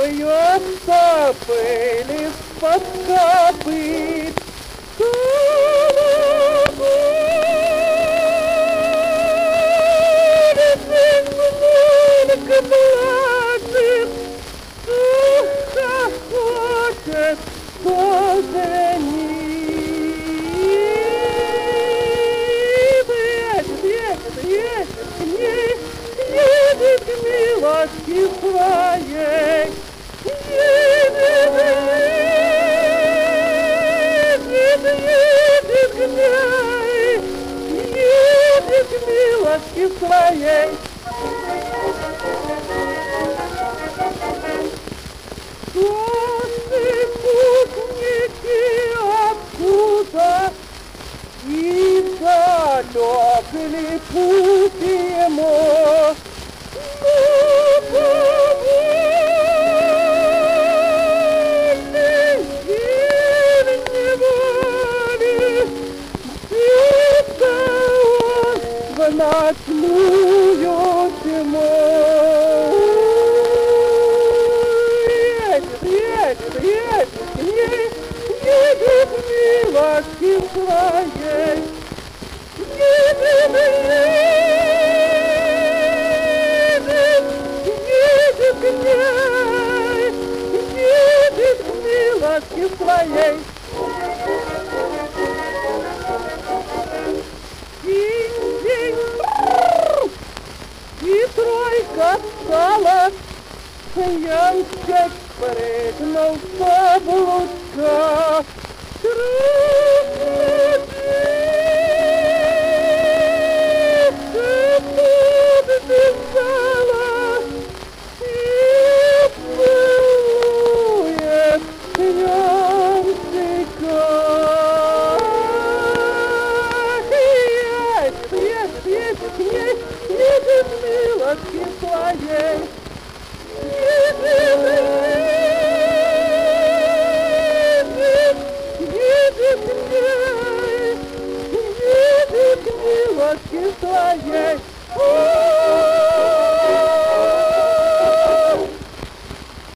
Бьется пыль из-под копыт. Хохочет тоже едет к милости своей, едет к ней, едет к милости своей. Солнце путники откуда, и далек ли путь ему? В ночную тьму едет к ней, едет милости своей, едет к ней, едет к милости своей. И тройка стала, Янчик прыгнул с облучка. Подбежала и целует Янчика. Едет к ней, едет милости своей, едет к ней, едет к милости своей.